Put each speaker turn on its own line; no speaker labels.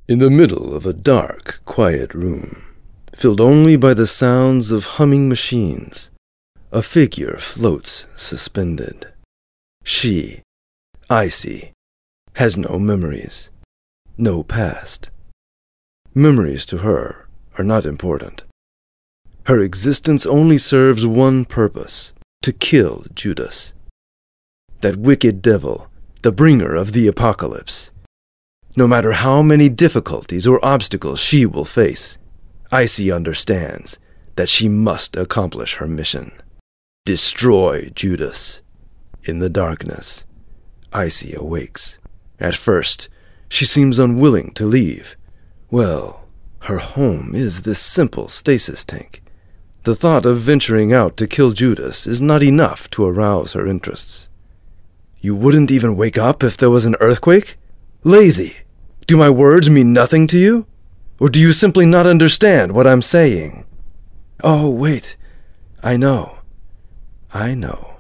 In the middle of a dark, quiet room, filled only by the sounds of humming machines, a figure floats suspended. She, Icy, has no memories, no past. Memories to her are not important. Her existence only serves one purpose: to kill Judas. That wicked devil, the bringer of the apocalypse. No matter how many difficulties or obstacles she will face, Icy understands that she must accomplish her mission. Destroy Judas. In the darkness, Icy awakes. At first, she seems unwilling to leave. Well, her home is this simple stasis tank. The thought of venturing out to kill Judas is not enough to arouse her interests. You wouldn't even wake up if there was an earthquake? Lazy! Do my words mean nothing to you? Or do you simply not understand what I'm saying? Oh, wait. I know.